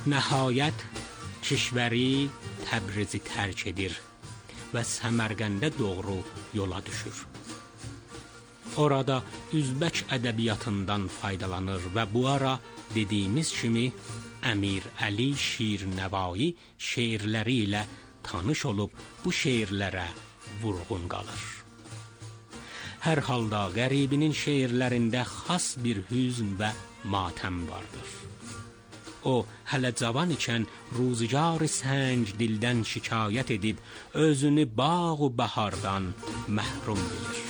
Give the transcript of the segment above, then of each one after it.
Nəhayət Kişvəri Təbrizi tərk edir və Səmərqəndə doğru yola düşür. Orada Üzbək ədəbiyyatından faydalanır və bu ara dediyimiz kimi Əmir Əli Şirnəvai şeirləri ilə tanış olub bu şeirlərə vurğun qalır. Hər halda qəribinin şeirlərində xas bir hüzn və matəm vardır. O, hələ cavan ikən ruzigar sənc dildən şikayət edib, özünü bağ و bəhardan məhrum bilir.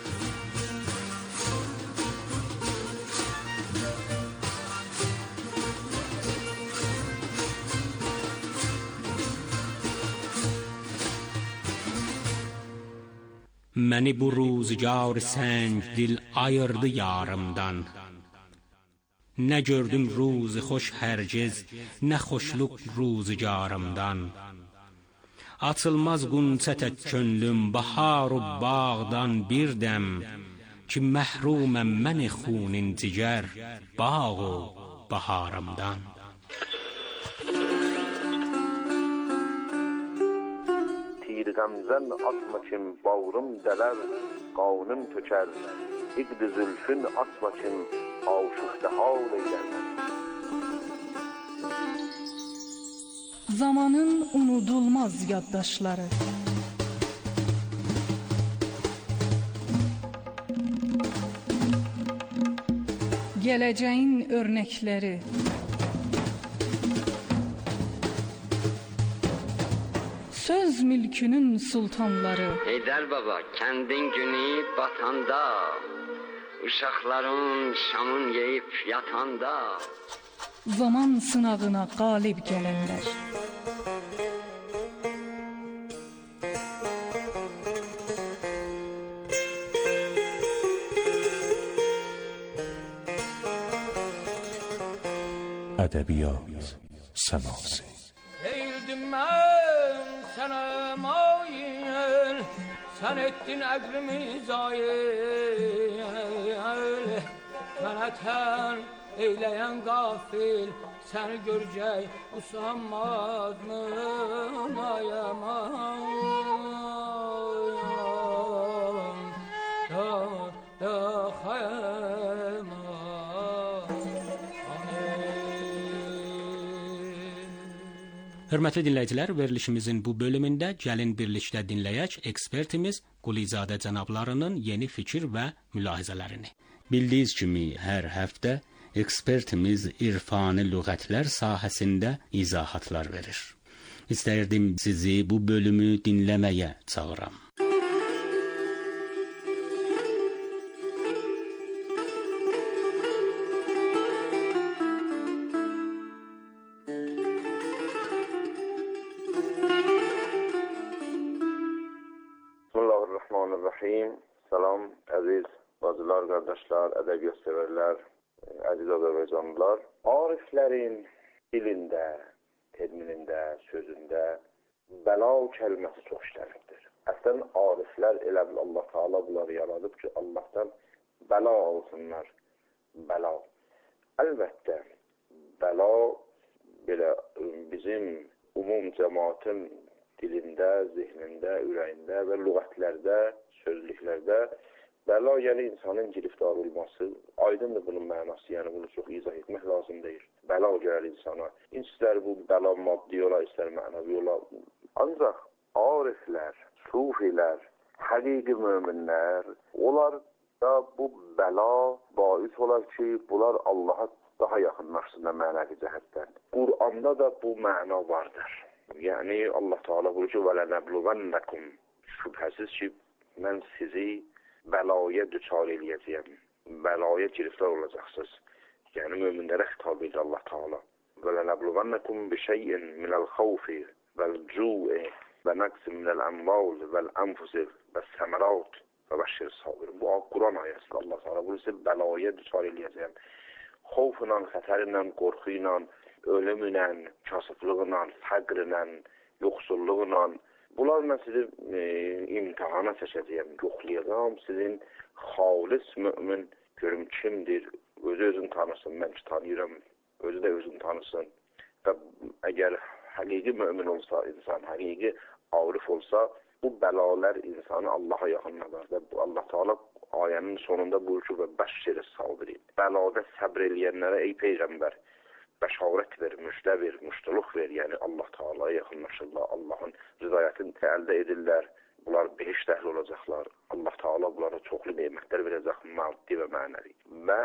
Məni bu ruzigar sənc dil ayırdı yarımdan. Nə gördüm ruzi xoş hərgiz, nə xoşluq ruzigarımdan. Açılmaz qunçə tək könlüm bahar-u bağdan bir dəm, ki məhruməm mən xunin cigər bağ-u baharımdan. Gamzən atma kim bağrım dələr, qanım tökər. İqd zülfün atma kim aşıqda hal eylər. Zamanın unudulmaz yaddaşları. Gələcəyin örnəkləri. Söz mülkünün sultanları. Heydər baba, kəndin günü batanda, uşaqların şamın yeyib yatanda, zaman sınağına qalib gələnlər. Ədəbiyyat səması. Eğildim mən sənə mail, sən etdin əqlimi zayil. Mənə tən eyləyən qafil, səni görəcək usanmaz mı ayaman, da xayman. Hörmətli dinləyicilər, verilişimizin bu bölümündə gəlin birlikdə dinləyək ekspertimiz Qulizadə cənablarının yeni fikir və mülahizələrini. Bildiyiniz kimi hər həftə ekspertimiz irfani lüğətlər sahəsində izahatlar verir. İstərdim sizi bu bölümü dinləməyə çağıram. Salam, əziz bacılar, qardaşlar, ədəbiyyat sevərlər, əziz Azərbaycanlılar. Ariflərin dilində, terminində, sözündə bəla kəlməsi çox işləməkdir. Əslən, ariflər elə bil Allah Teala bunları yaradıb ki, Allahdan bəla alsınlar, bəla. Əlbəttə, bəla belə bizim umum cəmaatın dilində, zihnində, ürəyində və lüğətlərdə, sözlüklərdə bəla, yəni insanın giriftar olması, aydındır bunun mənası, yəni bunu çox izah etmək lazım deyil. Bəla gəlir insana. İstər bu bəla maddi ola, istər mənəvi ola. Ancaq ariflər, sufilər, həqiqi möminlər, onlar da bu bəla bais olar ki, bunlar Allaha daha yaxınlaşsınlar mənəvi cəhətdən. Qur'anda da bu məna vardır. Yəni Allah Teala buyurur ki, وَلَنَبْلُوَنَّكُمْ şübhəsiz ki, mən sizi bəlaya düçar eləyəcəyəm. Bəlaya giriftar olacaqsınız. Yəni möminlərə xitab edir Allah Teala. وَلَنَبْلُوَنَّكُمْ بِشَيْءٍ مِنَ الْخَوْفِ وَالْجُوعِ وَنَقْصٍ مِنَ الْأَمْوَالِ وَالْأَنْفُسِ وَالثَّمَرَاتِ وَبَشِّرِ الصَّابِرِينَ. Bu Quran ayəsidir. Allah Teala bunu sizi bəlaya düçar eləyəcəyəm. Xovla, xətərlə, qorxu ilə, ölümlə, kasıflıqla, fəqrlə, yoxsulluqla, bunlar mən sizi imtihana çəkəcəyəm, yoxlayacağım. Sizin xalis mümin görüm kimdir, özü özünü tanısın, mən ki tanıyıram, özü də özünü tanısın. Və əgər həqiqi mömin olsa insan, həqiqi arif olsa, bu bəlalar insanı Allaha yaxınladar. Və bu Allah Teala ayənin sonunda buyurur ki, və bəşşir sabirin. Bəlada səbr eləyənlərə ey peyğəmbər, bəşarət ver, müjdə ver, müştuluq ver. Yəni Allah Teala'ya yaxınlaşırlar, Allahın rızayətini əldə edirlər. Bunlar behişt əhli olacaqlar. Allah Teala bunlara çoxlu nemətlər verəcək, maddi və mənəvi. Və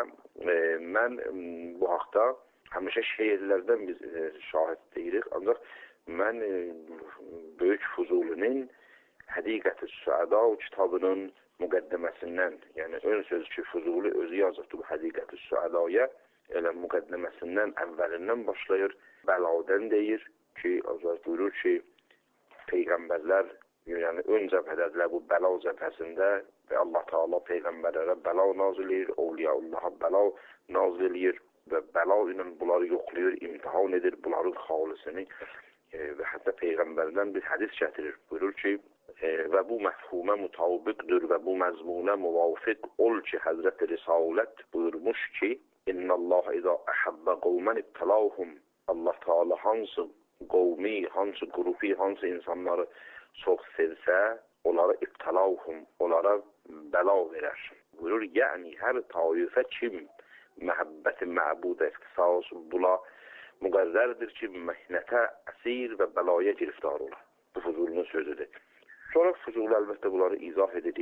mən bu haqda həmişə şeirlərdən biz şahid deyirik. Ancaq mən Böyük Fuzulinin Həqiqət-i Süəda kitabının müqəddəməsindən, yəni ön söz ki, Fuzuli özü yazıbdır bu Həqiqət-i Süədaya, elə müqəddəməsindən əvvəlindən başlayır, bəladən deyir ki, azad buyurur ki, peyğəmbərlər, yəni ön cəbhədədirlər bu bəla cəbhəsində və Allah Teala peyğəmbərlərə bəla nazil edir, Avliyaullaha bəla nazil edir və bəla ilə bunları yoxlayır, imtihan edir, bunların xalisini və hətta peyğəmbərdən bir hədis gətirir. Buyurur ki, və bu məfhumə mutabiqdir və bu məzmunə muvafiq ol ki, Həzrət-i Risalət buyurmuş ki, İnnəllaha izə əhəbbə qovmən ibtəlahum. Allah Teala hansı qovmi, hansı qrupi, hansı insanları çox sevsə, onlara ibtəlahum, onlara bəla verər. Buyurur, yəni hər taifə kim məhəbbəti məbudə ixtisas bula müqərrərdir ki, məhnətə əsir və bəlaya giriftar olar. Bu Fuzulunun sözüdür. Sonra Fuzul əlbəttə bunları izah edir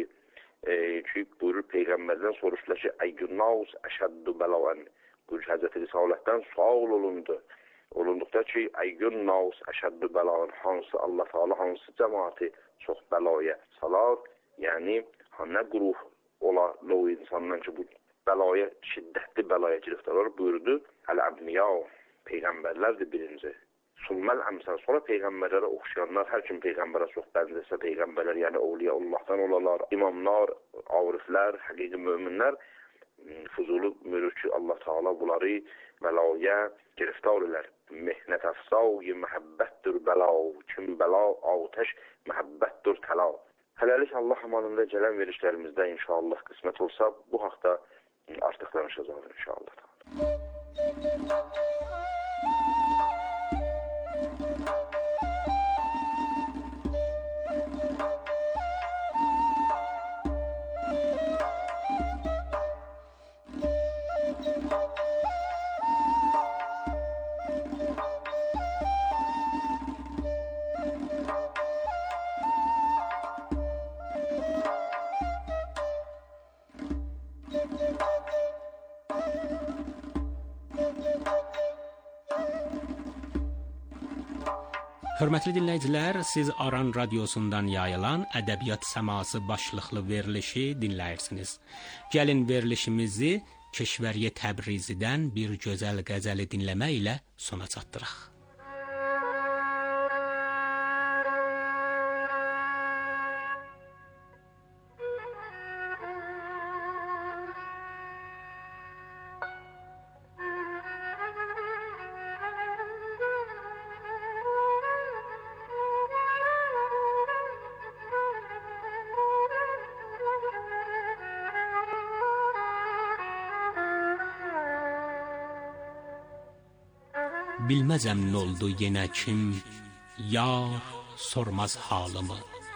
ki, buyurur Peyğəmbərdən soruşdular ki, əyyunnaus əşəddu bəlaən. Buyurur Həzrət Risalətdən sual olunduqda ki, əyyunnaus əşəddu bəlaən, hansı Allah Teala hansı cəmaati çox bəlaya salar, yəni nə qruh olar o insandan ki, bu bəlaya, şiddətli bəlaya giriftar olur, buyurdu, əl-əbniya, peyğəmbərlərdir birinci. Summəl əmsəl, sonra peyğəmbərlərə oxşayanlar, hər kim peyğəmbərə çox bənzəsə peyğəmbərlər, yəni Avliyaullahdan olarlar, imamlar, ariflər, həqiqi möminlər, Fuzulu buyurur ki, Allah Teala bunları bəlaya giriftar elər. Mehnət əfsavı məhəbbətdir bəla, kim bəla, atəş məhəbbətdir təla. Hələlik Allah amanında gələn verişlərimizdə inşallah qismət olsa, bu haqda artıq danışacağız inşallah. Hörmətli dinləyicilər, siz Aran radiosundan yayılan Ədəbiyyat Səması başlıqlı verilişi dinləyirsiniz. Gəlin verilişimizi Keşvəriyə Təbrizidən bir gözəl qəzəli dinləmə ilə sona çatdıraq. Bilməzəm n'oldu yenə kim, yar sormaz halımı.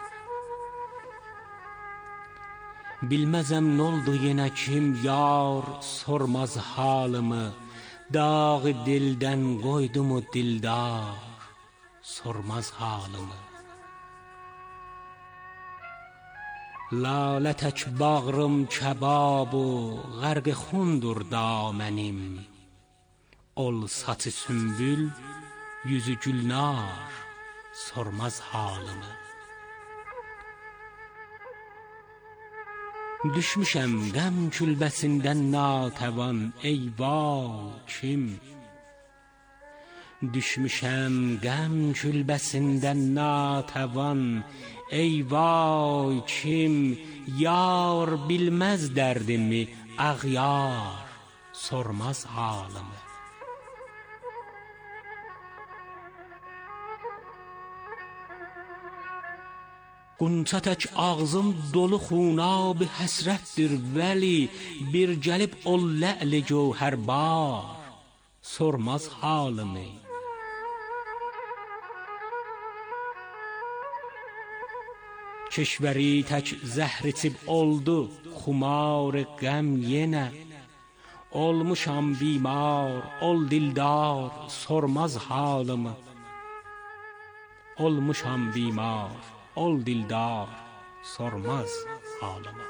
Bilməzəm n'oldu yenə kim, yar sormaz halımı. Dağı dildən qoydumu dildar, sormaz halımı. Lalə tək bağrım kəbabu, qərq xundur damənim. Ol saçı sümbül, yüzü gülnar, sormaz halımı. Düşmüşəm qəm külbəsindən natəvan, ey vay kim? Düşmüşəm qəm külbəsindən natəvan, ey vay kim? Yar bilməz dərdimi, ağyar, sormaz halımı. Qunça tək ağzım dolu xunab həsrətdir vəli, bir gəlib ol lə'li gövhərbar, sormaz halımı. Keşvəri tək zəhr içib oldu xumar qəm yenə. Olmuşam bimar, ol dildar, sormaz halımı. Olmuşam bimar, ol dildar, sormaz halımı.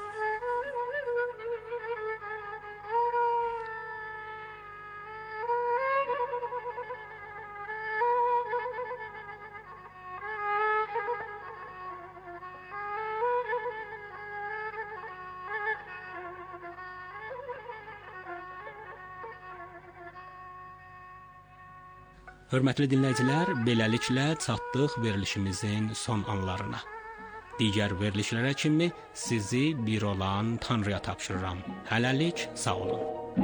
Hörmətli dinləyicilər, beləliklə çatdıq verilişimizin son anlarına. Digər verilişlərə kimi sizi bir olan Tanrıya tapşırıram. Hələlik sağ olun.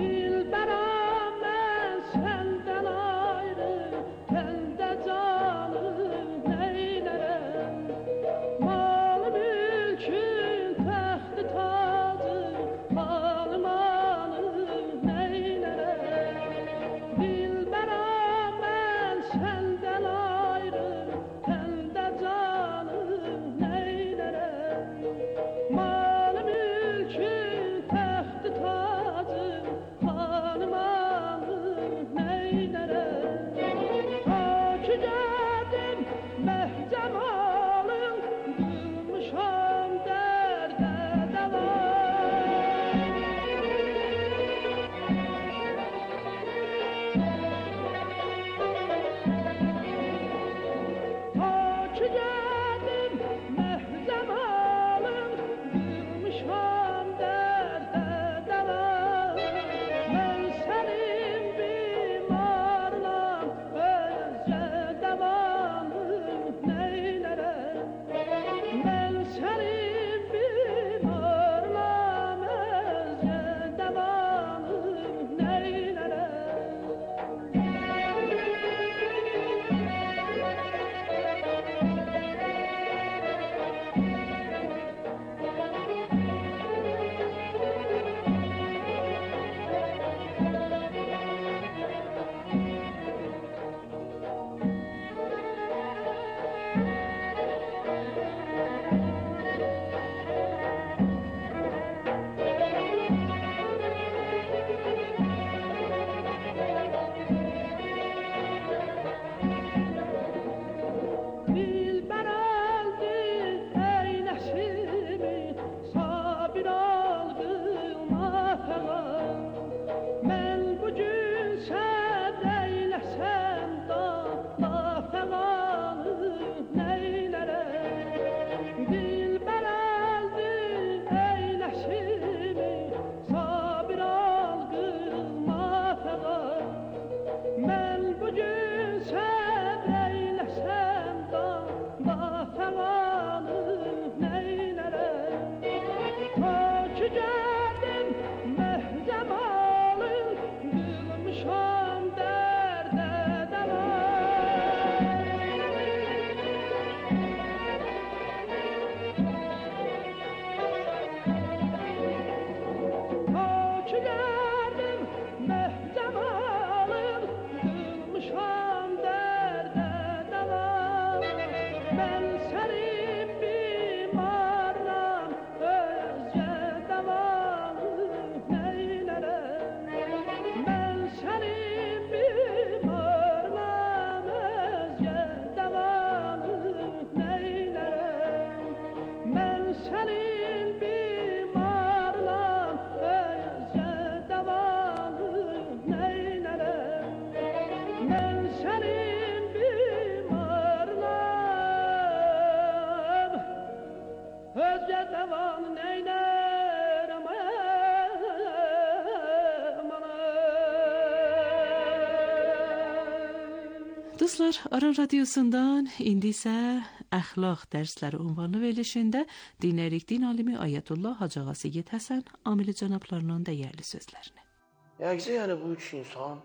Dostlar, Aran Radyosu'ndan indi isə əxlaq dərsləri ünvanlı verilişində dinləyirik din alimi Ayətullah Hacı Ağa Seyid Həsən Amili cənablarının dəyərli sözlərini. Yəni bu üç insan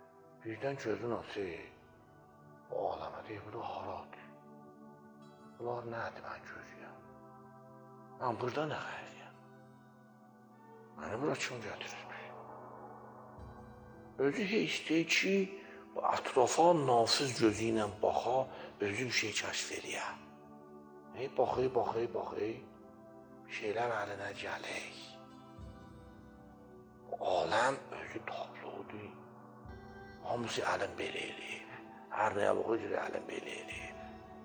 birdən gözün açır, o alama deyir, bu da haradır. Bunlar nədir mən görürəm? Mən burada nə xəyriyəm? Məni bura kim gətirir? Özü heç deyir ki, ətrafa nafız gözü ilə baxa, özü bir şey kəşf eləyə. Baxay, bir şeylər əlinə gəlir. Aləm özü tablodur. Hamısı əlin belə eləyib. Hər nəyə baxır ki, əlin belə eləyib.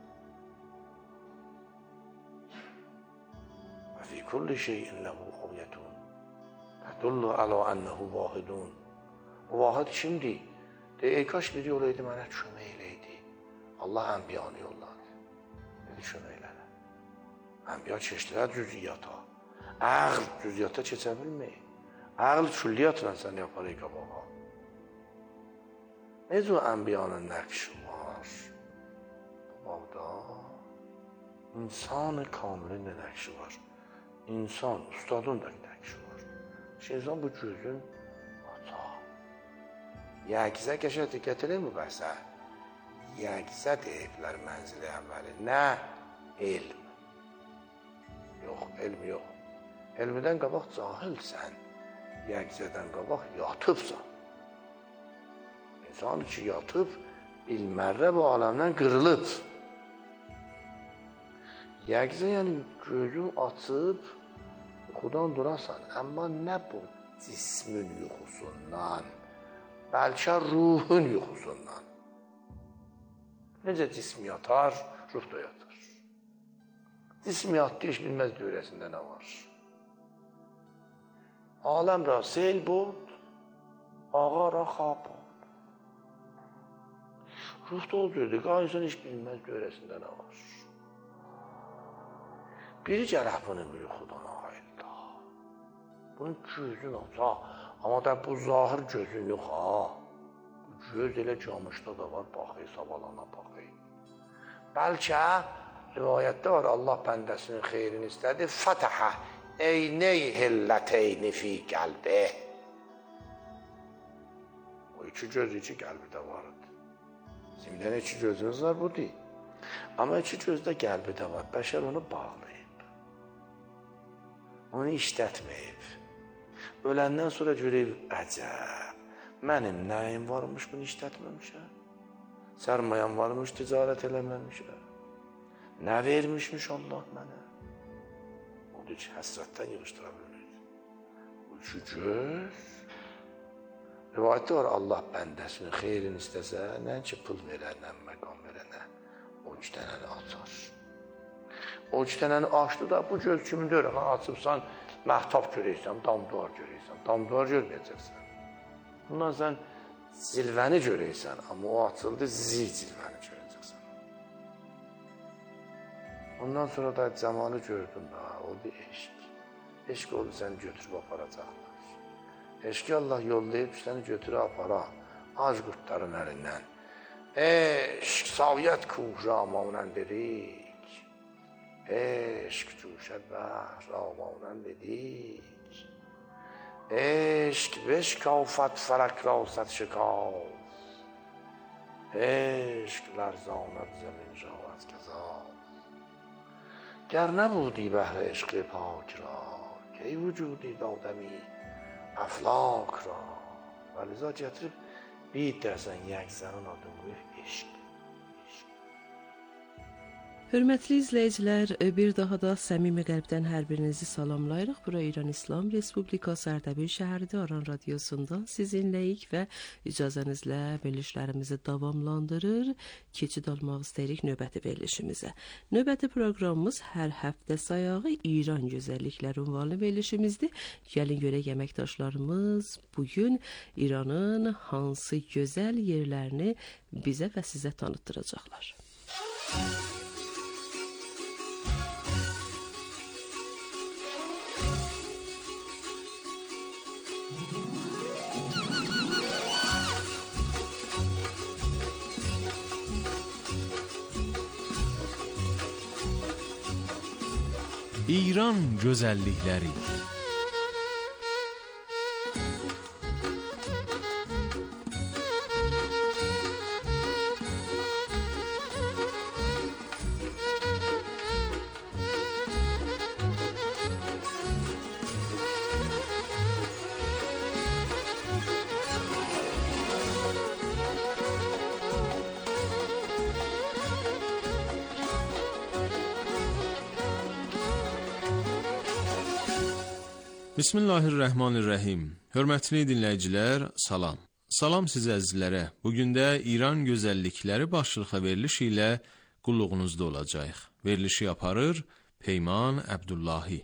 Və fi kulli şeyin ləhu ayətun tədullu alə ənəhu vahidun. O vahid kimdir? Ey kaş bir yol eydi mənə kömək eləydi. Allah ənbiyanı yolladı. Dedi kömək elədi. Ənbiya keçdilər cüziyyata. Əql cüziyyata keçə bilmir. Əql külliyatla sən yapar ey qabağa. Necə o ənbiyanın nəqşi var? Babda insan-ı kamilin də nəqşi var. İnsan, ustadın da nəqşi var. Şeyzan bu gözün ata. Yəqizə qəşə diqqət edin mi bəsə? Yəqizə deyiblər mənzili əvvəli. Nə? Elm. Yox, elm yox. Elmidən qabaq cahilsən. Yəqizədən qabaq yatıbsan. İnsan ki yatıb, bilmərrə bu aləmdən qırılıb. Yəqizə yəni gözün açıb, yuxudan durasan. Amma nə bu cismin yuxusundan, bəlkə ruhun yuxusundan. Necə cism yatar, ruh da yatar. Cism yatdı, iş bilməz dövrəsində nə var? Aləm ra sel بود ağa ra xab بود. Ruh da olurdu, insan iş bilməz dövrəsində nə var? Biri gərək bunu bir yuxudan ayıldı. Bunun gözün olsa, amma da bu zahir gözün yox ha. Bu göz elə camışda da var, baxı, sabalana baxı. Bəlkə rivayətdə var, Allah bəndəsinin xeyrini istədi. Fətəhə eyney hilləteyni fi qəlbi. O iki göz iki qəlbidə vardı. Simdən iki gözünüz var, bu deyil. Amma iki gözdə qəlbidə var. Bəşər onu bağlayıb. Onu işlətməyib. Öləndən sonra görəyib, əcəb, mənim nəyim varmış, bunu işlətməmişəm. Sərmayəm varmış, ticarət eləməmişəm. Nə vermişmiş Allah mənə? Odur ki, həsrətdən yığışdıra bilmir. Bu iki göz, rivayətdə var, Allah bəndəsinin xeyrini istəsə, nə ki pul verər, nə məqam verər, nə o iki dənəni açar. O iki dənəni açdı da, bu göz kimdir? Açıbsan, məhtab görəysən, damduvar görəysən, damduvar görməyəcəksən. Bundan sən zilvəni görəysən, amma o açıldı, zilvəni görəcəksən. Ondan sonra da cəmalı gördün da, oldu eşq. Eşq oldu, səni götürüb aparacaqlar. Eşqi Allah yollayıb, səni götürüb apara, ac qurtların əlindən. Eşq, saviyyət kuhramanən dedik. Eşq, cuşət bəhramanən dedik. Eşq, beşkafət fərək rausət şikav. Eşq, lərzanət zəmin javət kəzav. گر نبودی بهر عشق پاک را کی وجودی دادمی افلاک را. Və Rıza gətirib bir dərsən yəqzənin adını qoyub eşq. Hörmətli izləyicilər, bir daha da səmimi qəlbdən hər birinizi salamlayırıq. Bura İran İslam Respublikası Ərdəbil şəhəridir. Aran radiosundan sizinləyik və icazənizlə verilişlərimizi davamlandırır. Keçid almaq istəyirik növbəti verilişimizə. Növbəti proqramımız hər həftə sayağı İran gözəllikləri ünvanlı verilişimizdir. Gəlin görək əməkdaşlarımız bugün İranın hansı gözəl yerlərini bizə və sizə tanıtdıracaqlar. İran gözəllikləri. Bismillahirrahmanirrahim. Hörmətli dinləyicilər, salam. Salam sizə əzizlərə. Bugün də İran gözəllikləri başlıqla verilişi ilə qulluğunuzda olacaq. Verilişi aparır Peyman Əbdullahi.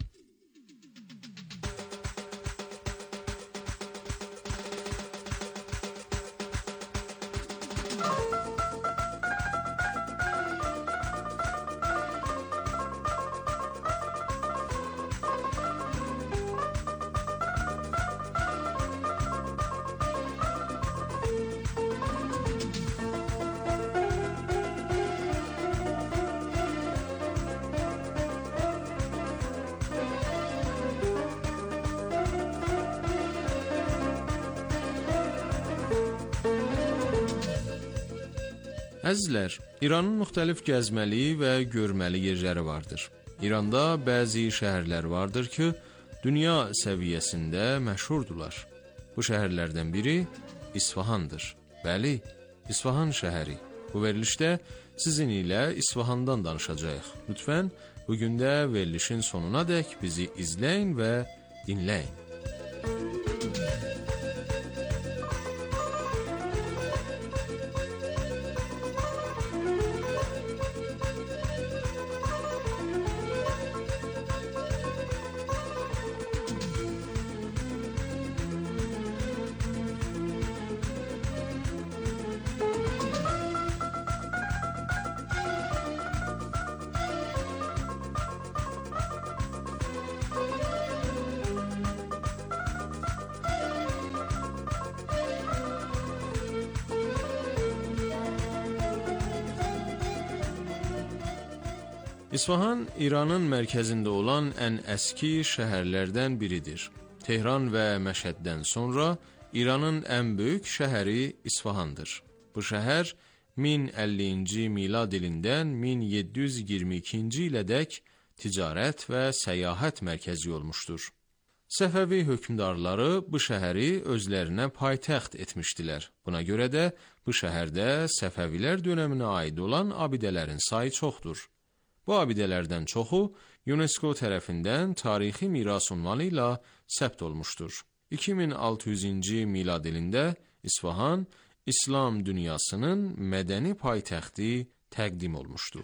Əzizlər, İranın müxtəlif gəzməli və görməli yerləri vardır. İranda bəzi şəhərlər vardır ki, dünya səviyyəsində məşhurdular. Bu şəhərlərdən biri İsfahandır. Bəli, İsfahan şəhəri. Bu verilişdə sizin ilə İsfahandan danışacağıq. Lütfən, bugün də verilişin sonuna dək bizi izləyin və dinləyin. İsfahan, İranın mərkəzində olan ən əski şəhərlərdən biridir. Tehran və Məşhəddən sonra İranın ən böyük şəhəri İsfahandır. Bu şəhər 1050-ci milad ilindən 1722-ci ilədək ticarət və səyahət mərkəzi olmuşdur. Səfəvi hökmdarları bu şəhəri özlərinə paytaxt etmişdilər. Buna görə də bu şəhərdə Səfəvilər dönəminə aid olan abidələrin sayı çoxdur. Bu abidələrdən çoxu UNESCO tərəfindən tarixi miras ünvanı ilə səbt olmuşdur. 2600-ci milad ilində İsfahan İslam dünyasının mədəni paytaxtı təqdim olmuşdu.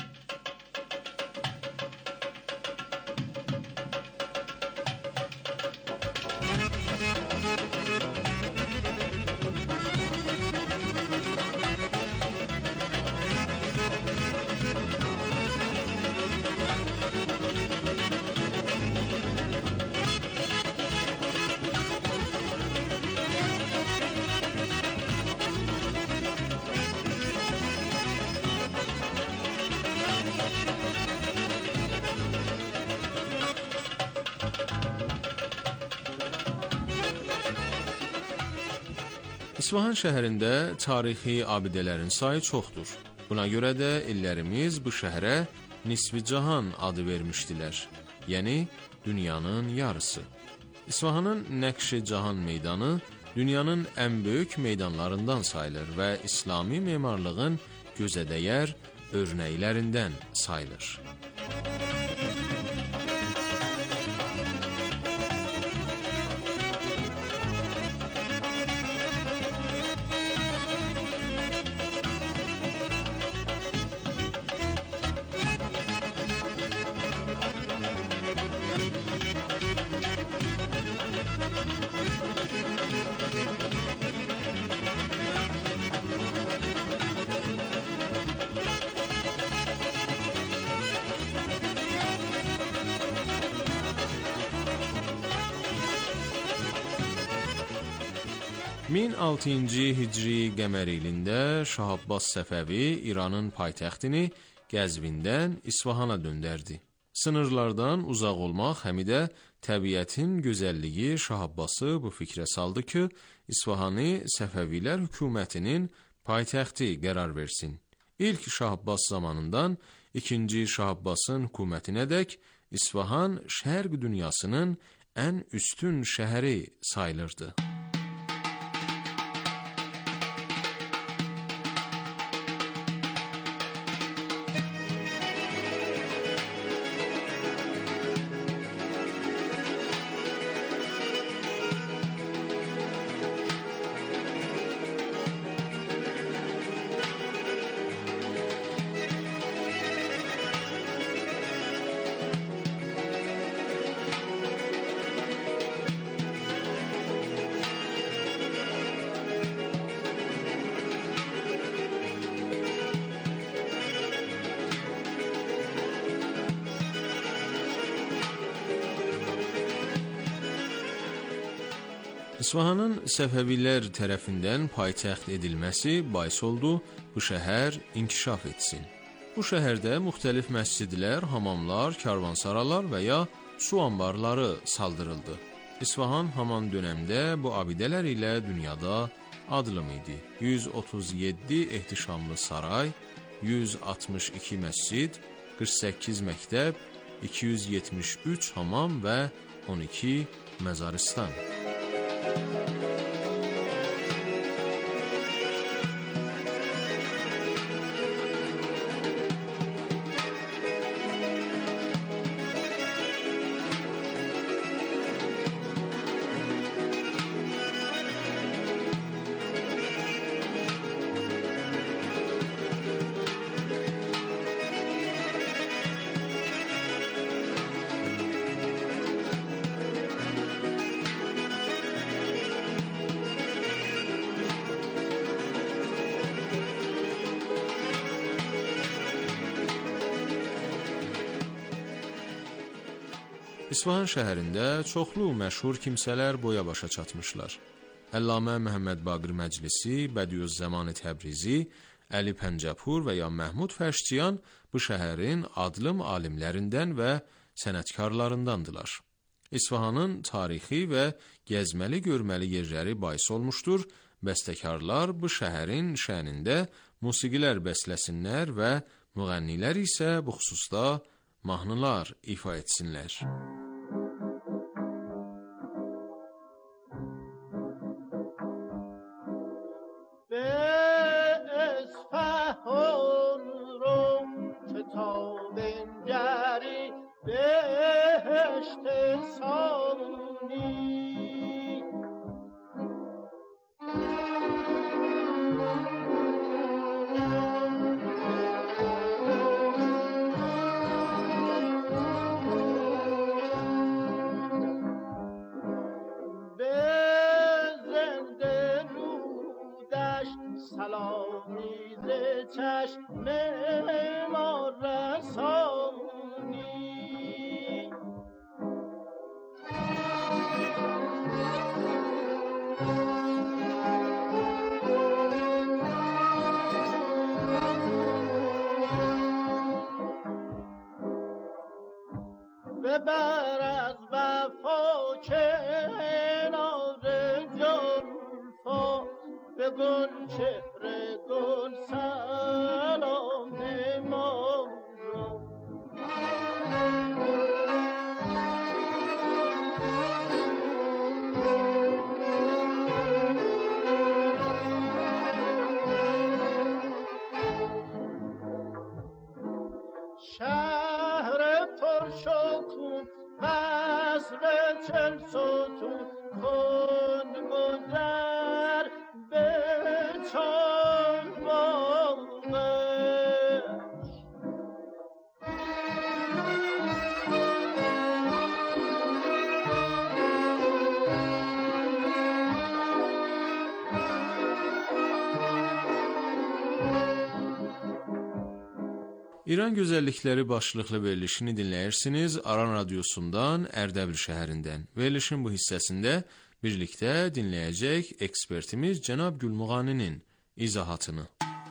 İsfahan şəhərində tarixi abidələrin sayı çoxdur. Buna görə də illərimiz bu şəhərə Nisvi Cahan adı vermişdilər, yəni dünyanın yarısı. İsfahanın Nəqş-i Cahan meydanı dünyanın ən böyük meydanlarından sayılır və İslami memarlığın gözədəyər örnəklərindən sayılır. Min 6-cı Hicri qəmər ilində Şah Abbas Səfəvi İranın paytaxtını Qəzvindən İsfahana döndərdi. Sınırlardan uzaq olmaq həm də təbiətin gözəlliyi Şah Abbası bu fikrə saldı ki, İsfahanı Səfəvilər hökumətinin paytaxtı qərar versin. İlk Şah Abbas zamanından ikinci Şah Abbasın hökumətinədək İsfahan şərq dünyasının ən üstün şəhəri sayılırdı. İsfahanın Səfəvilər tərəfindən paytaxt edilməsi bais oldu bu şəhər inkişaf etsin. Bu şəhərdə müxtəlif məscidlər, hamamlar, karvansaralar və ya su anbarları saldırıldı. İsfahan haman dönəmdə bu abidələr ilə dünyada adlım idi. 137 ehtişamlı saray, 162 məscid, 48 məktəb, 273 hamam və 12 məzaristan. İsfahan şəhərində çoxlu məşhur kimsələr boya başa çatmışlar. Əllamə Məhəmməd Baqir Məclisi, Bədiüzzəman Təbrizi, Əli Pəncəpur və ya Məhmud Fəşçiyan bu şəhərin adlım alimlərindən və sənətkarlarındandılar. İsfahanın tarixi və gəzməli görməli yerləri bais olmuşdur. Bəstəkarlar bu şəhərin şənində musiqilər bəsləsinlər və müğənnilər isə bu xüsusda mahnılar ifa etsinlər. İran Gözəllikləri başlıqlı verilişini dinləyirsiniz Aran Radyosundan, Ərdəbil şəhərindən. Verilişin bu hissəsində birlikdə dinləyəcək ekspertimiz Cənab Gülmuğaninin izahatını.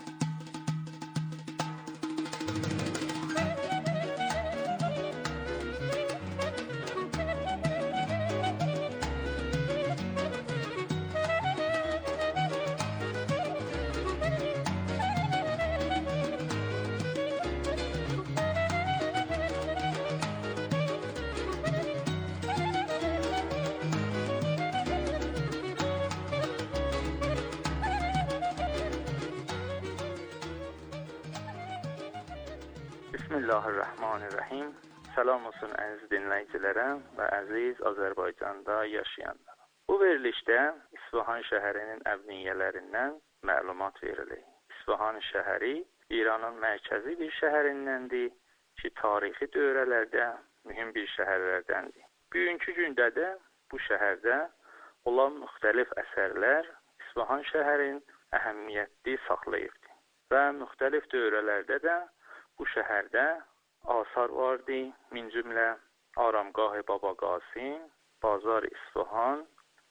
Bismillahirrahmanirrahim. Salam olsun əziz dinləyicilərə və əziz Azərbaycanda yaşayanlara. Bu verilişdə İsfahan şəhərinin əbniyyələrindən məlumat verilir. İsfahan şəhəri İranın mərkəzi bir şəhərindəndir ki, tarixi dövrlərdə mühüm bir şəhərlərdəndir. Bugünkü gündə də bu şəhərdə olan müxtəlif əsərlər İsfahan şəhərin əhəmiyyətli saxlayıbdır. Və müxtəlif dövrlərdə də bu şəhərdə asar vardı, min cümlə Aramgah Baba Qasim, Bazar İsfahan,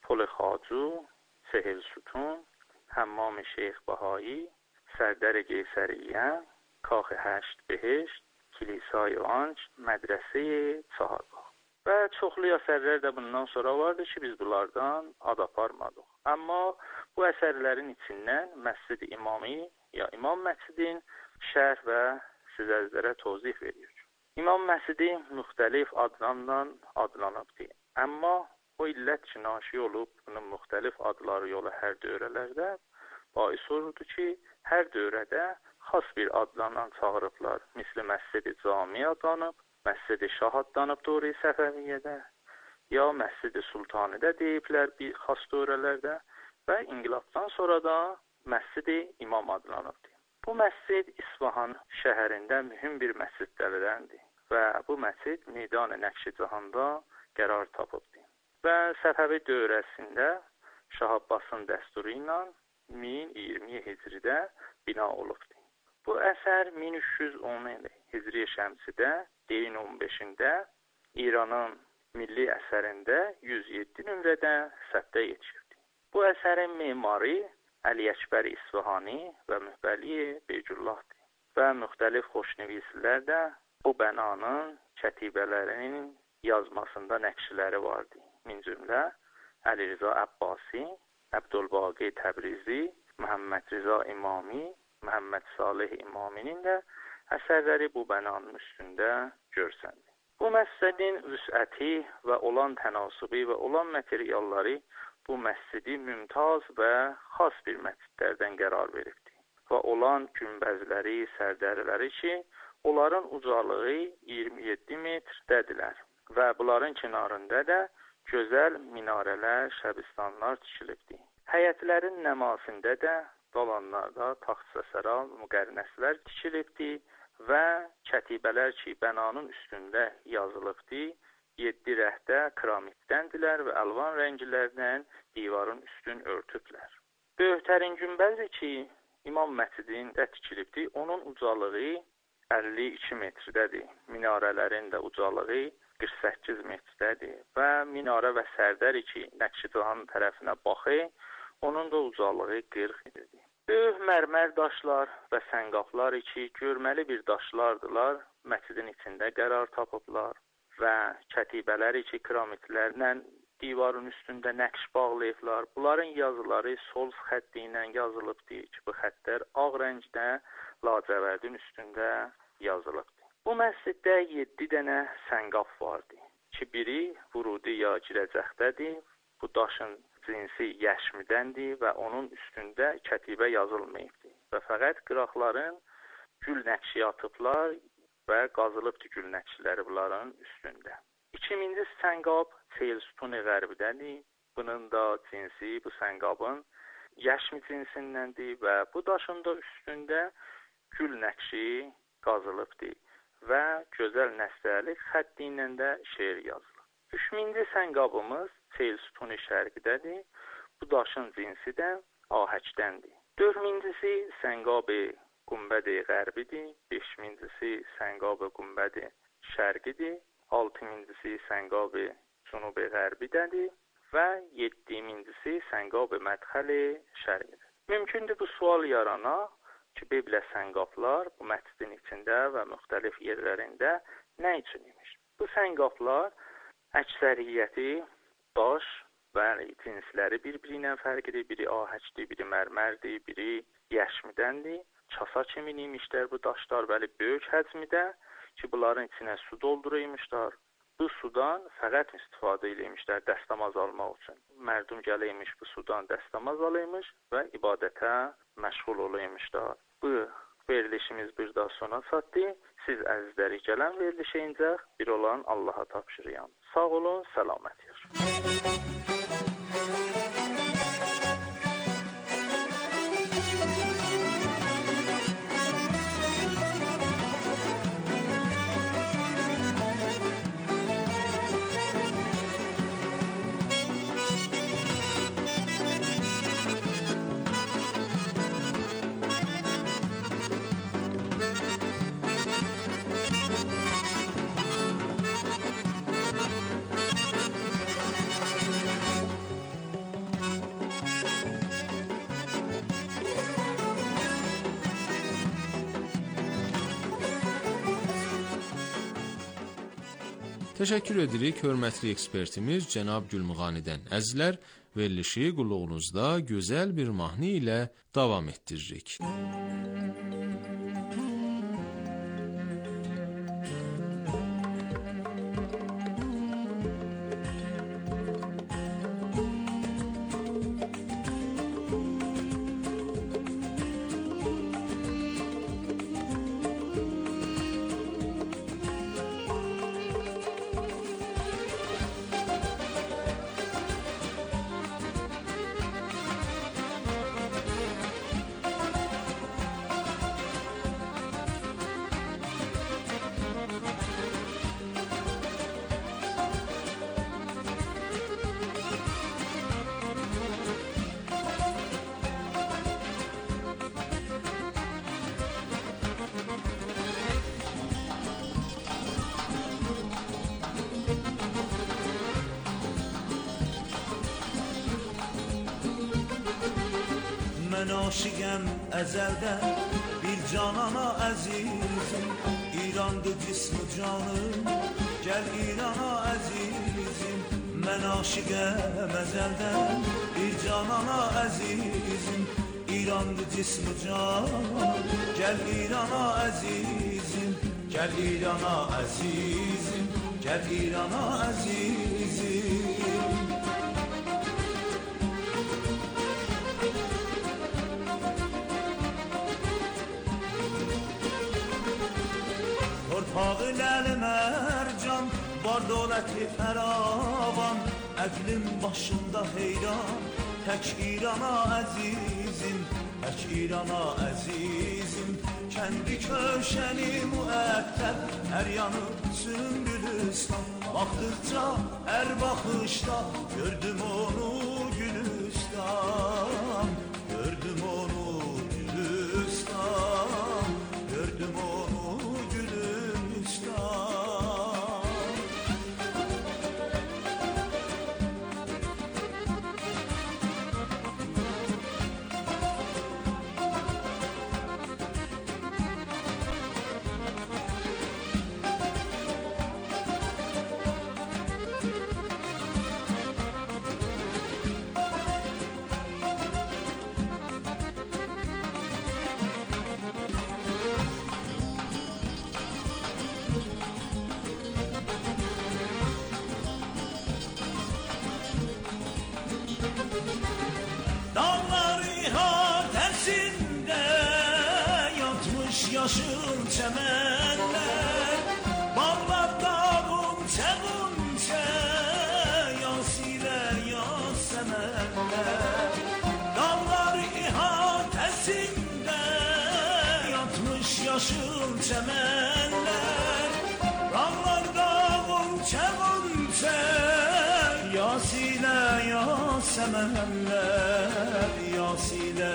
پل خواجو، سهل ستون، حمام شیخ بهایی، سردر قیصریه، کاخ هشت بهشت، کلیسای Anç, mədrəsə Çaharbağı. Və çoxlu əsərlər də bundan sonra vardı ki, biz bunlardan ad aparmadıq. Amma bu əsərlərin içindən Məscid-i İmami ya İmam Məscidin şərh və sizlərə tozih veriyor. İmam Məscidi müxtəlif adlarla adlanıbdır. Amma o illət ki, naşi olub bunun müxtəlif adları yola hər dövrələrdə bais olurdu ki, hər dövrədə xas bir adla çağırıblar. Misli Məscid-i Cami adlanıb, Məscid-i Şah adlanıb Dövr-i Səfəviyyədə, ya Məscid-i Sultanidə deyiblər bir xas dövrələrdə və inqilabdan sonra da Məscid-i İmam adlanıbdır. Bu məscid İsfahan şəhərində mühüm bir məscidlərdəndir və bu məscid Meydan-ı Nəqşi-Cahanda qərar tapıbdır. Və Səfəvi dövrəsində Şah Abbasın dəsturu ilə 1020 Hicridə bina olubdur. Bu əsər 1310 Hicri Şəmsidə ayın 15-də İranın milli əsərində 107 nömrədə səbtə yetişibdir. Bu əsərin memarı Əli Əkbər İsfahani və Mühbəli Beycullahdır. Və müxtəlif xoşnəvislər də bu bənanın kətibələrinin yazmasında nəqşləri vardı. Min cümlə Əli Rıza Əbbasi, Əbdülbaqi Təbrizi, Məhəmməd Rıza İmami, Məhəmməd Salih İmaminin də əsərləri bu bənanın üstündə görsəndir. Bu məscidin vüsəti və olan tənasübi və olan materialları bu məscidi mümtaz və xas bir məscidlərdən qərar veribdir. Və olan günbəzləri, sərdərləri ki, onların ucalığı 27 metrdədirlər və bunların kənarında da gözəl minarələr, şəbistanlar tikilibdir. Həyətlərin nəmasində də dalanlarda taxtsəsəran, müqərnəslər tikilibdir və kətibələr ki, bənanın üstündə yazılıbdır. 7 rəhdə kramikdəndirlər və əlvan rənglərdən divarın üstün örtüblər. Böyüklərin günbəzi ki, İmam Məscidində tikilibdir, onun ucalığı 52 metrdədir. Minarələrin də ucalığı 48 metrdədir və minarə və sərdəri ki, Nəqşi-Cahan tərəfinə baxır, onun da ucalığı 40 metrdir. Böyük mərmər daşlar və səngaqlar ki, görməli bir daşlardılar, məscidin içində qərar tapıblar. Və kətibələri ki, kiramidlərlə divarın üstündə nəqş bağlayıblar. Bunların yazıları sol xətti ilə yazılıbdır ki, bu xəttlər ağ rəngdə lacəvərdin üstündə yazılıbdır. Bu məsciddə 7 dənə səngaf vardı ki, biri vurudi ya girəcəkdədir. Bu daşın cinsi yəşmidəndir və onun üstündə kətibə yazılmayıbdır. Və fəqət qıraqların gül nəqşi atıblar və qazılıbdır gül nəqşiləri bunların üstündə. 2000-ci səngab Seyl Sütun-i Qərbidədir. Bunun da cinsi, bu səngabın yəşmi cinsindəndir və bu daşın da üstündə gül nəqşi qazılıbdır və gözəl nəstəlik xətti ilə də şeir yazılıb. 3000-ci səngabımız Seyl Sütun-i Şərqidədir. Bu daşın cinsi də ahəcdəndir. 4000-cisi səngab-ı Qumbəd-i Qərbidir, 5000-cisi Səngab-ı Qumbəd-i Şərqidir, 6000-cisi Səngab-ı Cunub-ı Qərbidədir və 7000-cisi Səngab-ı Mədxəl-i Şərqidir. Mümkündür bu sual yarana ki, belə səngablar bu məscidin içində və müxtəlif yerlərində nə üçün imiş? Bu səngablar əksəriyyəti daş və cinsləri bir-biri ilə fərqlidir. Biri ahəcdir, biri mərmərdir, biri yəşmidəndir. Kasa kimi imişlər bu daşlar, bəli, böyük həcmidə ki, bunların içinə su dolduruymuşlar. Bu sudan fəqət istifadə edilmişlər dəstəmaz almaq üçün. Mərdum gələymiş bu sudan dəstəmaz alıymış və ibadətə məşğul oluymuşlar. Bu verilişimiz bir daha sona çatdı. Siz əzizləri gələn verilişə incək bir olan Allaha tapşırıyam. Sağ olun, səlamət yaşayın. Təşəkkür edirik hörmətli ekspertimiz cənab Gülmuğanidən. Əzizlər, verilişi qulluğunuzda gözəl bir mahnı ilə davam etdiririk. Mən aşiqəm əzəldən bir canana əzizim, İrandı cismi canım, gəl İrana əzizim. Mən aşiqəm əzəldən bir canana əzizim, İrandı cismi canım, gəl İrana əzizim, gəl İrana əzizim, gəl İrana əzizim. Torpağı ləli mərcan, var dövləti fəravan, əqlim başında heyran, tək İrana əzizim, tək İrana əzizim. Kəndi köşəni müəttəb, hər yanı sümbülüstan, baxdıqca hər baxışda gördüm onu Gülüstan, gördüm onu Gülüstan, gördüm onu Gülüstan. Yaşıl çəmənlər, bağlar dağınca bunca, yasilə yasəmənlər. Dağlar ihatəsində yatmış yaşıl çəmənlər, bağlar dağınca bunca, yasilə yasəmənlər, yasilə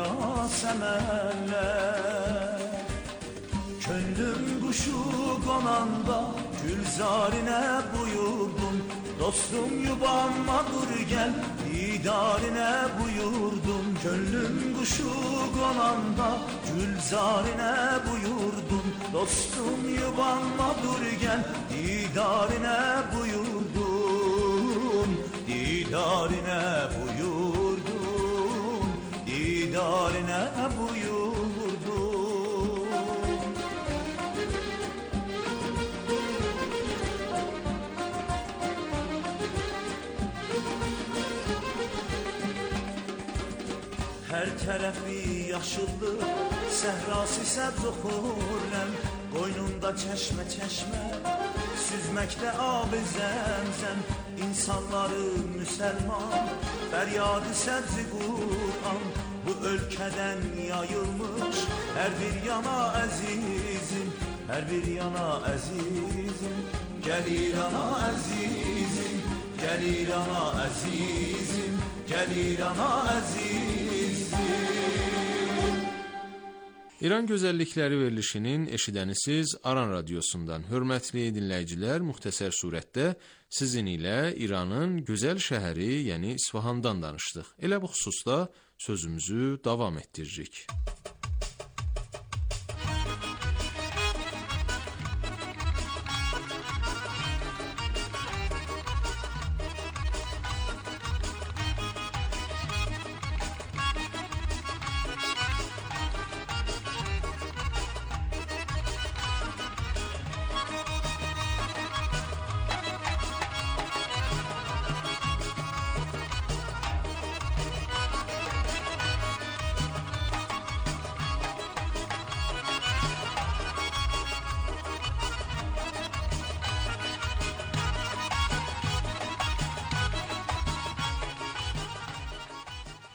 yasəmənlər. Könlüm quşu qonanda gülzarinə buyurdum, dostum yubanma dur gəl, didarinə buyurdum. Könlüm quşu qonanda gülzarinə buyurdum, dostum yubanma dur gəl, didarinə buyurdum, didarinə buyurdum, didarinə buyurdum. Hər tərəfi yaşıldır, səhrası səbz oxurəm, qoynunda çeşmə, süzməkdə ab-ı zəmzəm, insanları müsəlman, fəryadı səbzi Qur'an, bu ölkədən yayılmış, hər bir yana əzizim, hər bir yana əzizim, gəl İrana əzizim, gəl İrana əzizim, gəl İrana əzizim. İran gözəllikləri verilişinin eşidənisiz Aran Radiosundan. Hörmətli dinləyicilər, müxtəsər surətdə sizin ilə İranın gözəl şəhəri, yəni İsfahandan danışdıq. Elə bu xüsusda sözümüzü davam etdiririk.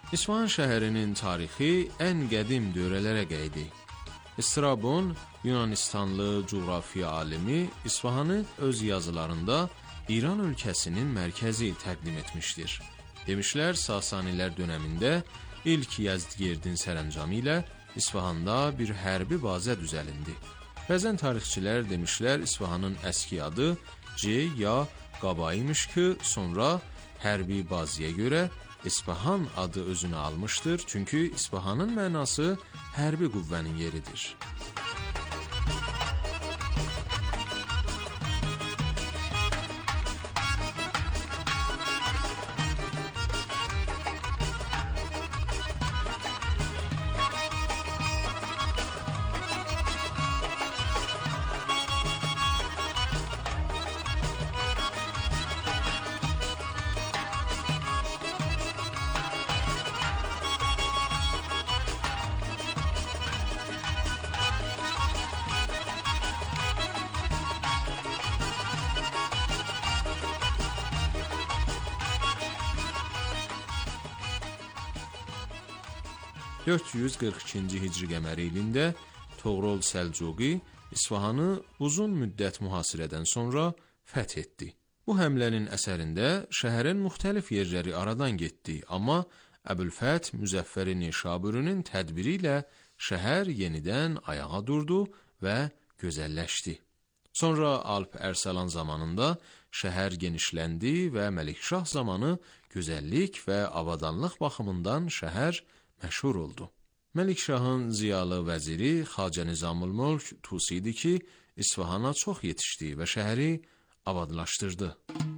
İsfahan şəhərinin tarixi ən qədim dövrlərə qeydi. Strabon, Yunanistanlı coğrafiya alimi İsfahanı öz yazılarında İran ölkəsinin mərkəzi təqdim etmişdir. Demişlər, Sasanilər dönəmində ilk Yezdgerdin sərəncamı ilə İsfahanda bir hərbi bazə düzəlindi. Bəzən tarixçilər demişlər, İsfahanın əski adı C ya Qaba imiş ki, sonra hərbi bazəyə görə İsfahan adı özünə almışdır, çünki İsfahanın mənası hərbi qüvvənin yeridir. ...442-ci hicri qəməri ilində Toğrul Səlcuqi İsfahanı uzun müddət mühasirədən sonra fəth etdi. Bu həmlənin əsərində şəhərin müxtəlif yerləri aradan getdi, amma Əbülfəth Müzəffəri Nişabürinin tədbiri ilə şəhər yenidən ayağa durdu və gözəlləşdi. Sonra Alp Ərsalan zamanında şəhər genişləndi və Məlikşah zamanı gözəllik və avadanlıq baxımından şəhər məşhur oldu. Məlikşahın ziyalı vəziri Xacə Nizamülmülk Tusi idi ki, İsfahana çox yetişdi və şəhəri abadlaşdırdı.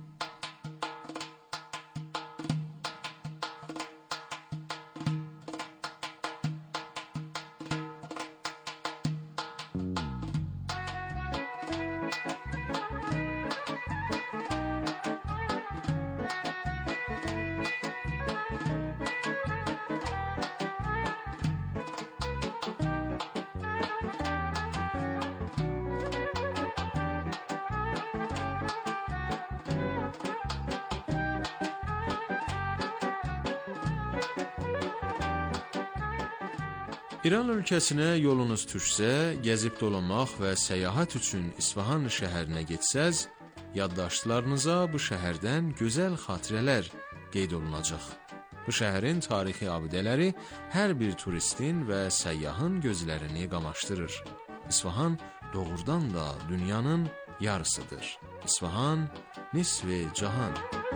İran ölkəsinə yolunuz düşsə, gəzib dolanmaq və səyahət üçün İsfahan şəhərinə getsəz, yaddaşlarınıza bu şəhərdən gözəl xatirələr qeyd olunacaq. Bu şəhərin tarixi abidələri hər bir turistin və səyyahın gözlərini qamaşdırır. İsfahan doğrudan da dünyanın yarısıdır. İsfahan nisf-i cahan.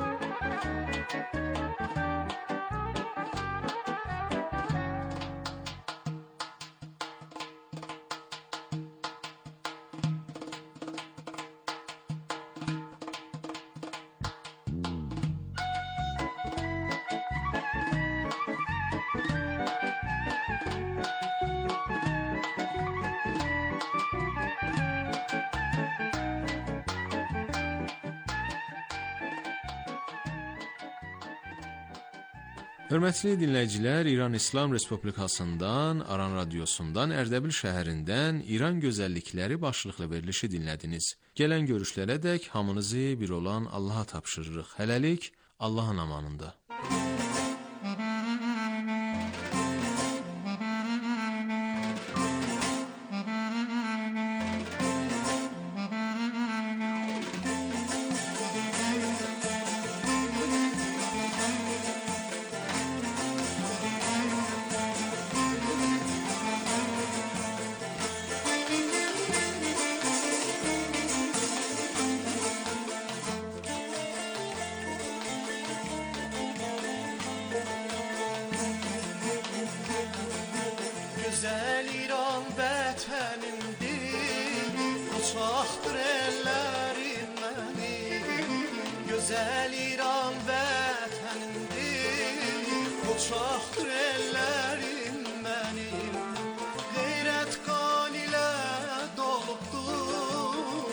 Hörmətli dinləyicilər, İran İslam Respublikasından, Aran Radiosundan, Ərdəbil şəhərindən İran gözəllikləri başlıqlı verilişi dinlədiniz. Gələn görüşlərədək hamınızı bir olan Allaha tapşırırıq. Hələlik Allahın amanında. Güzel İran vətənimdir, uçaqdır ellərim mənim. Güzel İran vətənimdir, uçaqdır ellərim mənim. Qeyrət qan ilə dolubdur,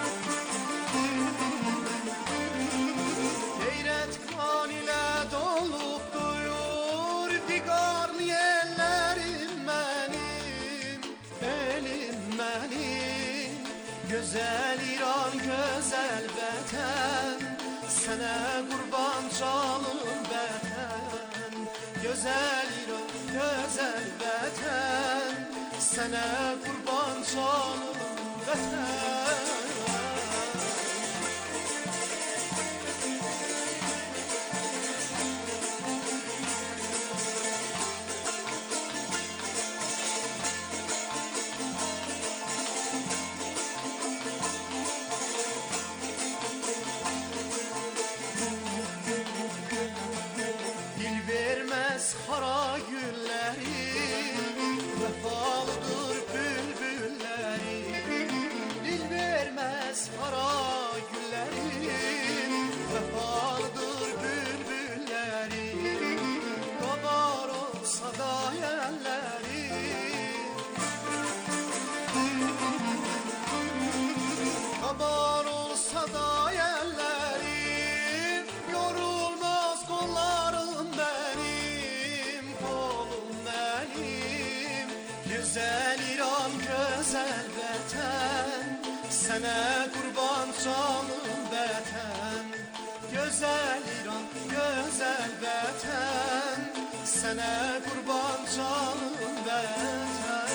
qeyrət qan ilə dolubdur, diqarlı ellərim mənim, elim mənim. Gözəl İran, gözəl vətən, sənə qurban canım vətən. Gözəl İran, gözəl vətən, sənə qurban canım vətən. Hara güllerim, vefalıdır bülbüllerim. Dil vermez hara güllerim, vefalıdır bülbüllerim. Kabar olsa da yerlerim, kabar olsa da yerlerim. Yorulmaz kollarım benim, kolum benim. Güzel İran, güzel vətən, sənə qurban canım vətən. Güzel İran, güzel vətən, sənə qurban canım vətən.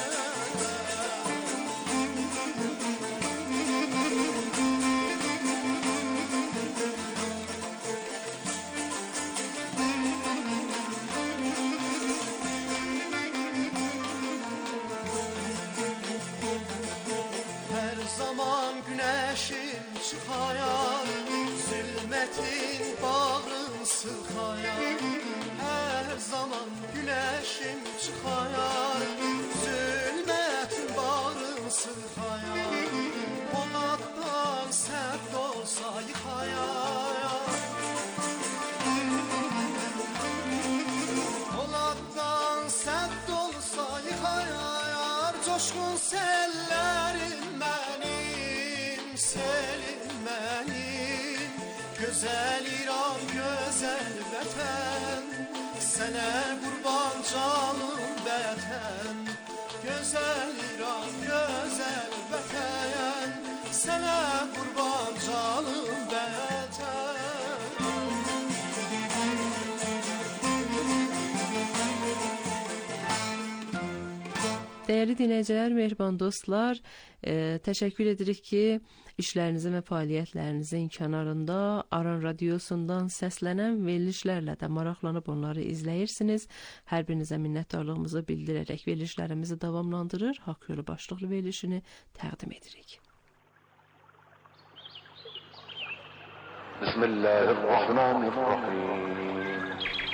Her zaman güneşim çıkayar, zulmetin bağrın sıkayar. Her zaman güneşim çıkayar, zulmetin bağrın sıkayar. Polattan sert olsa yıkayar, Polattan sert olsa yıkayar. Coşkun sellerim benim, selim benim. Güzel İran, güzel vətən, sənə qurban canım vətən. Güzel İran, güzel vətən, sənə qurban canım vətən. Değerli dinleyiciler, mehriban dostlar, teşekkür edirik ki işlerinizin ve fəaliyyətlərinizin kənarında Aran Radiosundan səslənən verilişlərlə də maraqlanıb onları izləyirsiniz. Hər birinizə minnətdarlığımızı bildirərək verilişlərimizi davamlandırır, haqq yolu başlıqlı verilişini təqdim edirik. Bismillahirrahmanirrahim.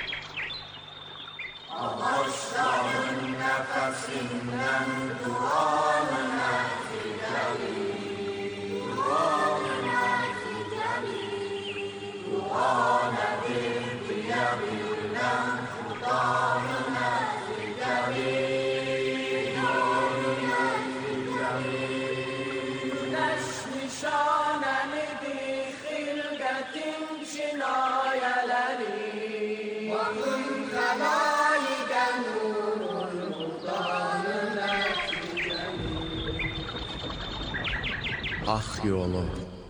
Ağaçların nefesinden duanına fidelim, duanına fidelim. Duana bir diyebilmem, Kur'an'ına fidelim, Kur'an'ına fidelim. Güneş nişanenidir hilqetin cinayeleri, vakın kelayigen nurul Kur'an'ına fidelim. Haq yolu.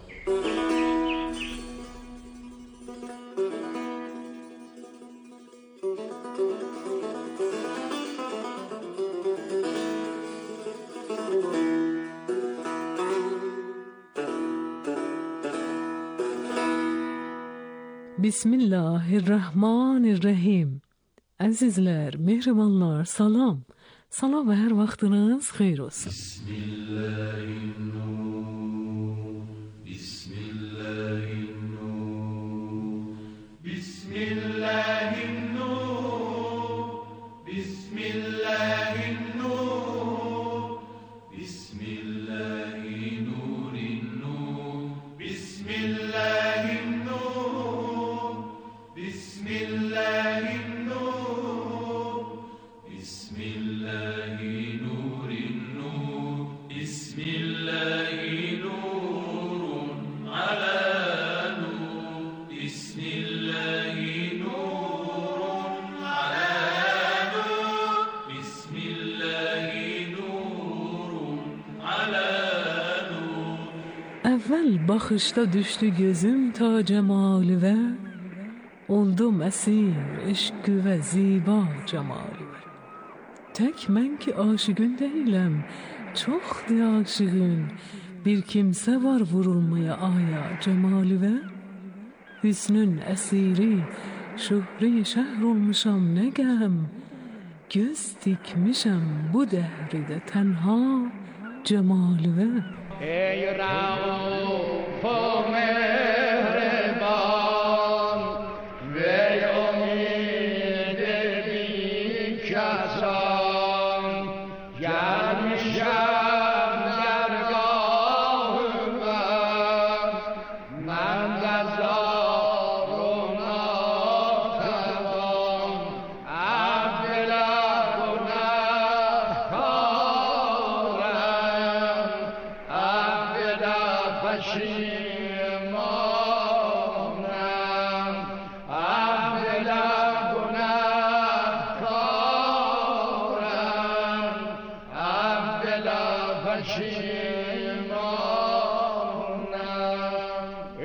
Bismillahirrahmanirrahim. Əzizlər, mehribanlar, salam. Salam və hər vaxtınız xeyir olsun. Bismillahirrahmanirrahim. Bismillahirrahmanirrahim. Bismillahirrahmanirrahim. Bismillahirrahmanirrahim. Bismillahirrahmanirrahim. Bismillahirrahmanirrahim. Bismillahirrahmanirrahim. Bismillahirrahmanirrahim. Ala nur. Bismillahirrahmanirrahim. Ala nur. Bismillahirrahmanirrahim. Ala nur. Əvvəl baxışda düşdü gözüm ta cəmalı və Oldum esir eşkü ve ziba cemali. Tek men ki aşıkın değilim, çoxdu aşığın. Bir kimse var vurulmaya aya cemali ve hüsnün esiri, şuhri şehr olmuşam ne gem. Göz dikmişem bu dehride tenha cemali ve ey Rauf o mehreban ve umid bin kasan gelmişem dergahıma men de zaruna tevan abdela günahkarem abdela peşimanım abdela günahkarem abdela peşimanım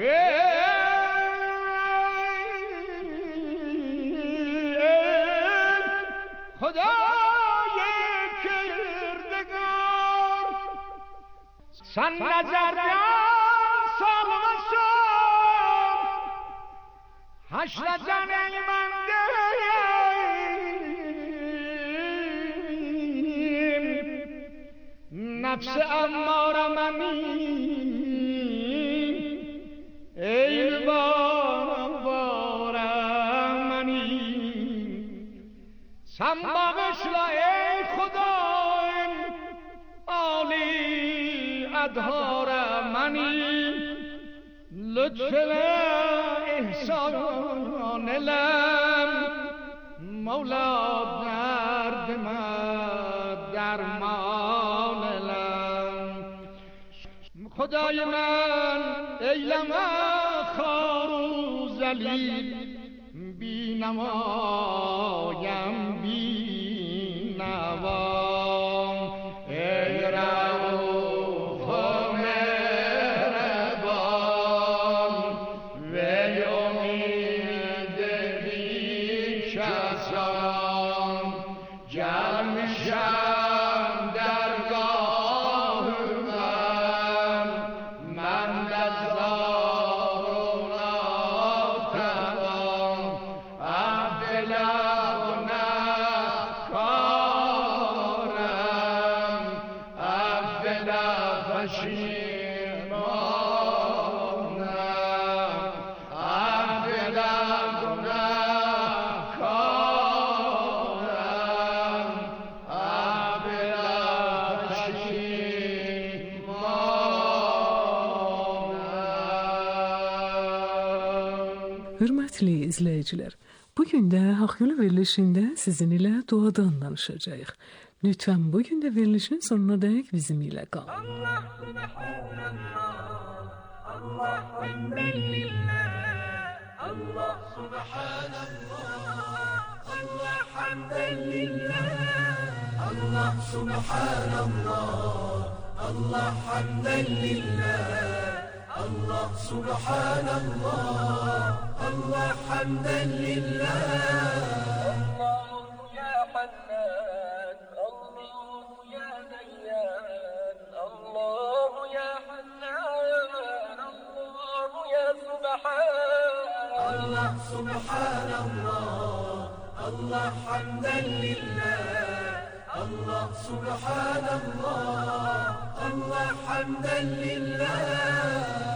Hudâ-i kirdegâr sen nezerden salmasın haşreden eymendeyim nefsi emmâre menin ey bâre menin sen bağışla ey Hudâim âli adhar منی لطف و احسان لم مولا درد من درمان لم خدای من ایلم خار و ذلیل بی نمایم بی نوام ای رؤوف و مهربان و امید بیکسان جمشم درگاه من دزدار و ناتوان عبدالله و نکارم عبدالله پشیمانم عبدالله و نکارم عبدالله پشیمانم. Hörmətli izləyicilər, bugün də Haqq Yolu verilişində sizin ilə duadan danışacağıq. Lütfən bugün də verilişin sonuna dək bizim ilə qalın. Allah hamden lillah Allah subhanallah Allah hamden lillah Allah subhanallah Allah hamden lillah Allah subhanallah Allah hamden lillah Allah ya Hannan Allah ya Dayyan Allah ya Hannan Allah ya Subhan Allah subhanallah Allah hamden lillah Allah subhanallah Allah hamden lillah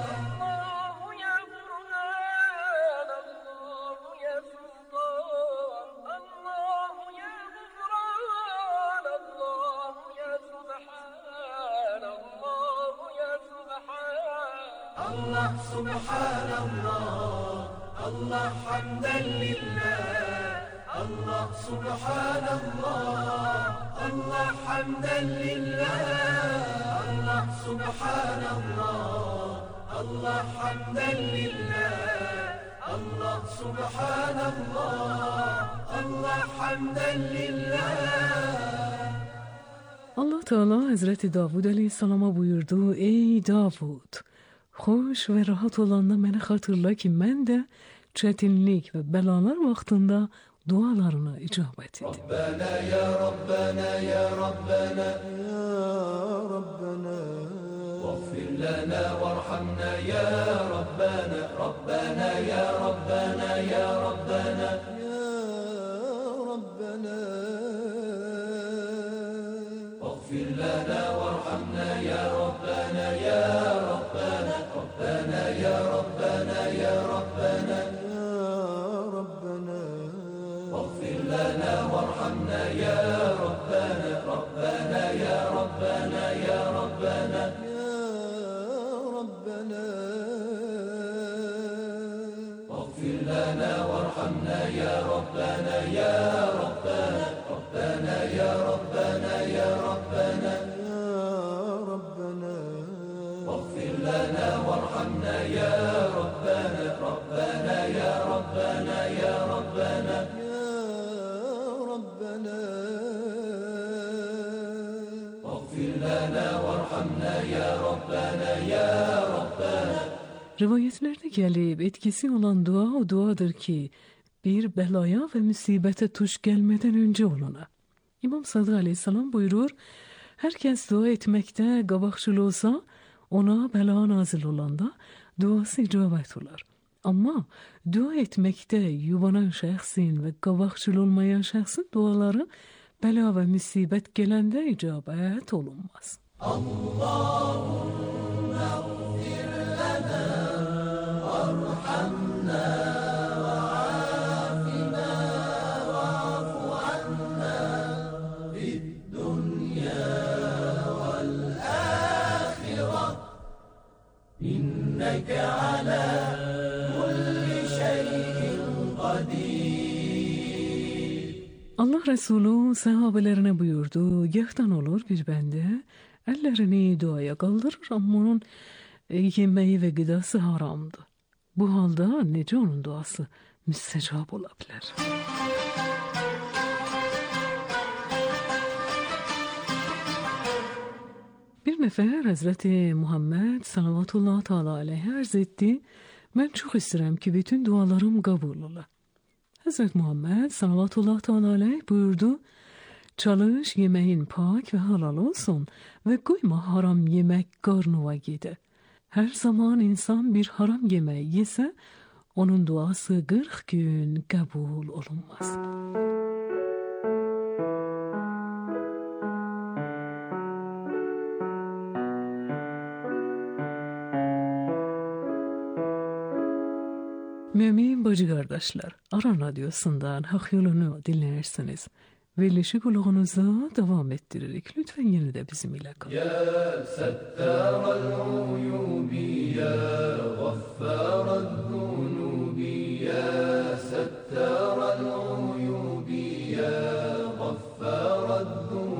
Allah subhanallah Allah hamden lillah Allah subhanallah Allah hamden lillah Allah subhanallah Allah hamden lillah Allah subhanallah Allah hamden lillah. Allah Teala Hazreti Davud Aleyhisselam'a buyurdu: Ey Davud, xoş və rahat olanda məni xatırla ki, mən də çetinlik ve belalar vaxtında dualarına icabet edin. Rabbena ya Rabbena ya Rabbena ya Rabbena واغفر لنا وارحمنا يا ربنا ربنا يا ربنا يا ربنا يا ربنا واغفر لنا وارحمنا يا ربنا يا ربنا ربنا يا ربنا يا ربنا يا ربنا واغفر لنا وارحمنا يا ربنا ربنا يا ربنا يا ربنا واغفر لنا وارحمنا يا ربنا يا ربنا ربنا يا ربنا يا ربنا يا ربنا واغفر لنا وارحمنا يا ربنا ربنا يا ربنا يا ربنا يا ربنا واغفر لنا وارحمنا يا ربنا يا ربنا. Rivayetlerde gelip etkisi olan dua o duadır ki bir belaya ve musibete tuş gelmeden önce olana. İmam Sadık Aleyhisselam buyurur, herkes dua etmekte qabaqçıl olsa ona bela nazil olanda duası icabet olar. Ama dua etmekte yuvanan şəxsin ve qabaqçıl olmayan şəxsin duaları bela ve musibet gelende icabet olunmaz. Allahümme gfir lana varhamna وعافنا واعف عنا في الدنيا والآخرة إنك على كل شيء قدير. Allah Resulü sahabelerine buyurdu, gahtan olur bir bende ellerini duaya kaldırır ama onun yemeği ve gıdası haramdı. Bu halda nece onun duası müstecab olabilir. Bir nefer Hazreti Muhammed salavatullah teala aleyhi arz etti. Ben çok isterim ki bütün dualarım kabul ola. Hazreti Muhammed salavatullah teala aleyhi buyurdu. Çalış yemeğin pak ve halal olsun ve koyma haram yemek karnına gide. Her zaman insan bir haram yemeği yese onun duası 40 gün kabul olunmaz. Mümin bacı kardeşler, Aran Radyosu'ndan Hak Yolunu dinlersiniz. Verilişi kulağınıza devam ettiririk. Lütfen yine de bizimle kalın. Ya settara'l uyubi, ya gaffara'd zunubi, ya settara'l